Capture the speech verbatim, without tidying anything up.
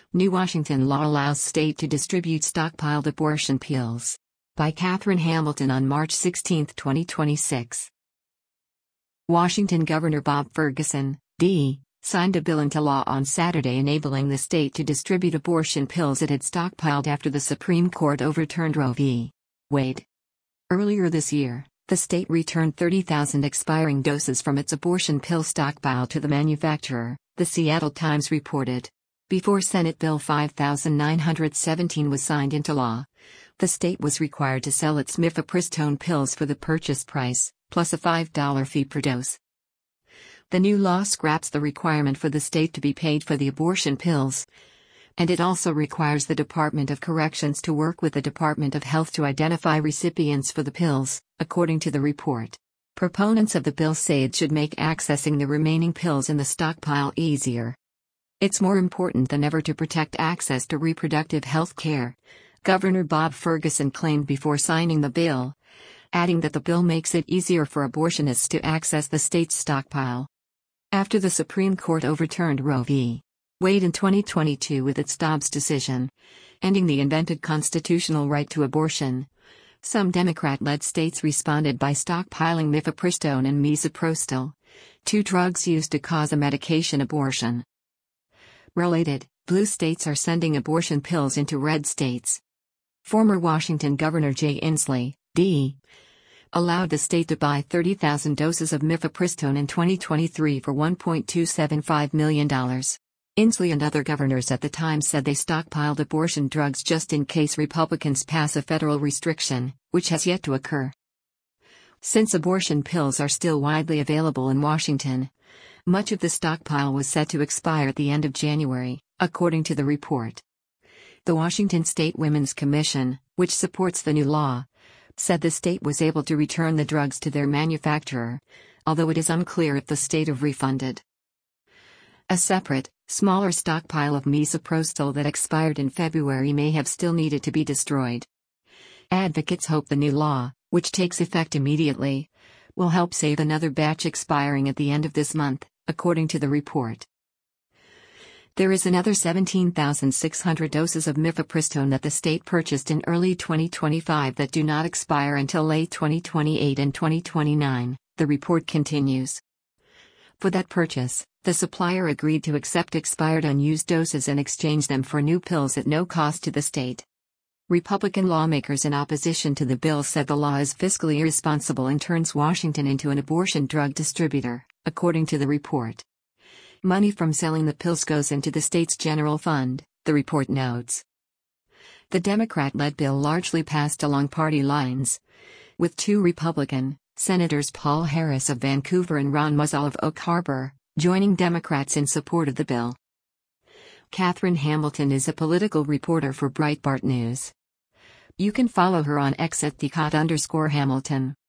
New Washington law allows state to distribute stockpiled abortion pills. By Catherine Hamilton on March sixteenth, twenty twenty-six. Washington Governor Bob Ferguson, D, signed a bill into law on Saturday enabling the state to distribute abortion pills it had stockpiled after the Supreme Court overturned Roe v. Wade. Earlier this year, the state returned thirty thousand expiring doses from its abortion pill stockpile to the manufacturer, the Seattle Times reported. Before Senate Bill five thousand nine hundred seventeen was signed into law, the state was required to sell its mifepristone pills for the purchase price, plus a five dollar fee per dose. The new law scraps the requirement for the state to be paid for the abortion pills, and it also requires the Department of Corrections to work with the Department of Health to identify recipients for the pills, according to the report. Proponents of the bill say it should make accessing the remaining pills in the stockpile easier. It's more important than ever to protect access to reproductive health care, Governor Bob Ferguson claimed before signing the bill, adding that the bill makes it easier for abortionists to access the state's stockpile. After the Supreme Court overturned Roe v. Wade in twenty twenty-two with its Dobbs decision, ending the invented constitutional right to abortion, some Democrat-led states responded by stockpiling mifepristone and misoprostol, two drugs used to cause a medication abortion. Related, blue states are sending abortion pills into red states. Former Washington Governor Jay Inslee, D, allowed the state to buy thirty thousand doses of mifepristone in twenty twenty-three for one point two seven five million dollars. Inslee and other governors at the time said they stockpiled abortion drugs just in case Republicans pass a federal restriction, which has yet to occur. Since abortion pills are still widely available in Washington, much of the stockpile was set to expire at the end of January, according to the report. The Washington State Women's Commission, which supports the new law, said the state was able to return the drugs to their manufacturer, although it is unclear if the state have refunded. A separate, smaller stockpile of misoprostol that expired in February may have still needed to be destroyed. Advocates hope the new law, which takes effect immediately, will help save another batch expiring at the end of this month, according to the report. There is another seventeen thousand six hundred doses of mifepristone that the state purchased in early twenty twenty-five that do not expire until late twenty twenty-eight and twenty twenty-nine, the report continues. For that purchase, the supplier agreed to accept expired unused doses and exchange them for new pills at no cost to the state. Republican lawmakers in opposition to the bill said the law is fiscally irresponsible and turns Washington into an abortion drug distributor, according to the report. Money from selling the pills goes into the state's general fund, the report notes. The Democrat-led bill largely passed along party lines, with two Republican, Senators Paul Harris of Vancouver and Ron Musil of Oak Harbor, joining Democrats in support of the bill. Catherine Hamilton is a political reporter for Breitbart News. You can follow her on X at thecot underscore Hamilton.